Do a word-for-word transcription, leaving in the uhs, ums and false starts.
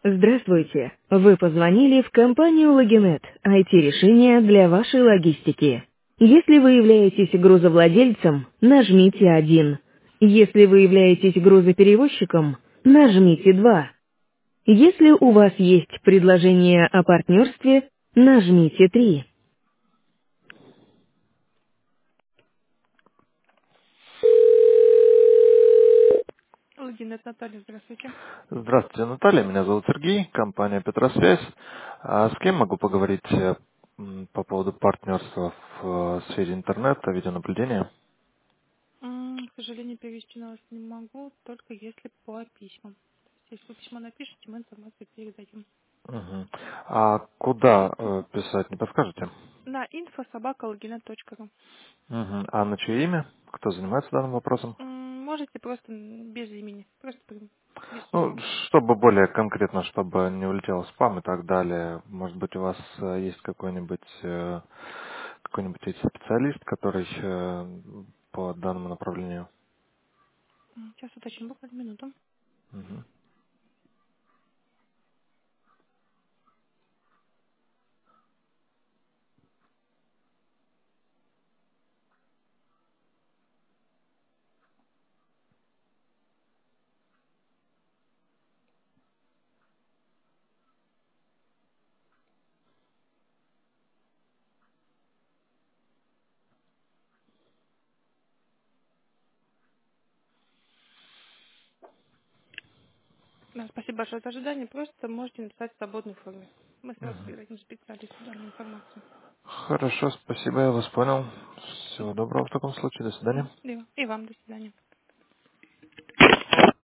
Здравствуйте! Вы позвонили в компанию Логинет, I T-решения для вашей логистики. Если вы являетесь грузовладельцем, нажмите один. Если вы являетесь грузоперевозчиком, нажмите два. Если у вас есть предложение о партнерстве, нажмите три. Логинет Наталья, здравствуйте. Здравствуйте, Наталья. Меня зовут Сергей, компания Петросвязь. А с кем могу поговорить э, м, по поводу партнерства в э, сфере интернета, видеонаблюдения? М, К сожалению, перевести на вас не могу, только если по письмам. То есть, если вы письмо напишите, мы информацию передадим. Мгм. А куда э, писать, не подскажете? На info собака логинет точка ру. Мгм. А на чье имя? Кто занимается данным вопросом? М, Можете просто м, без имени, просто прям без Ну, всего. чтобы более конкретно, чтобы не улетел в спам и так далее. Может быть, у вас э, есть какой-нибудь э, какой-нибудь эти специалист, который э, по данному направлению? М, Сейчас уточню, буквально минуту. Мгм. Да, спасибо большое за ожидание. Просто можете написать в свободной форме. Мы сразу Мгм. передадим специалисту данную информацию. Хорошо, спасибо, я вас понял. М, Всего доброго в таком случае. До свидания. м, И вам, и вам до свидания.